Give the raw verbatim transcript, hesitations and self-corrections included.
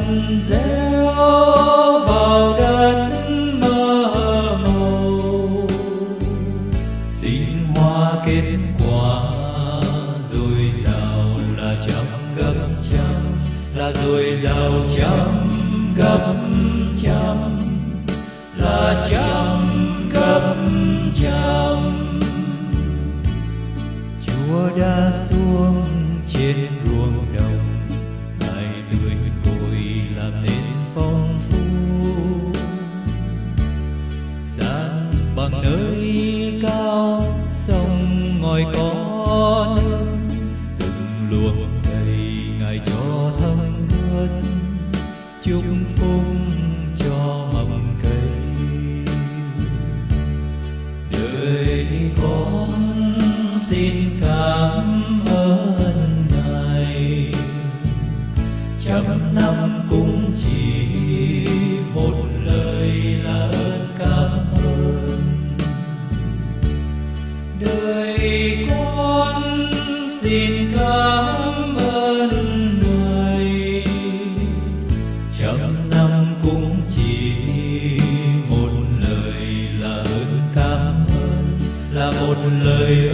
gieo vào đất mơ màu, sinh hoa kết quả dồi dào là trăm gấp trăm, là dồi dào trăm gấp trăm, là trăm gấp trăm. Chúa đã xuống trên ruộng đồng, Ngài tưới cội làm nên phong phú, san bằng nơi cao sông ngòi có nước, từng luồng đầy Ngài cho thấm ướt, chúc phúc cho mầm cây. Đời con xin cảm ơn Ngài, trăm năm cũng chỉ một lời là ơn cảm ơn. Đời con xin cảm ơn Ngài, trăm năm cũng chỉ một lời là ơn cảm ơn, là một lời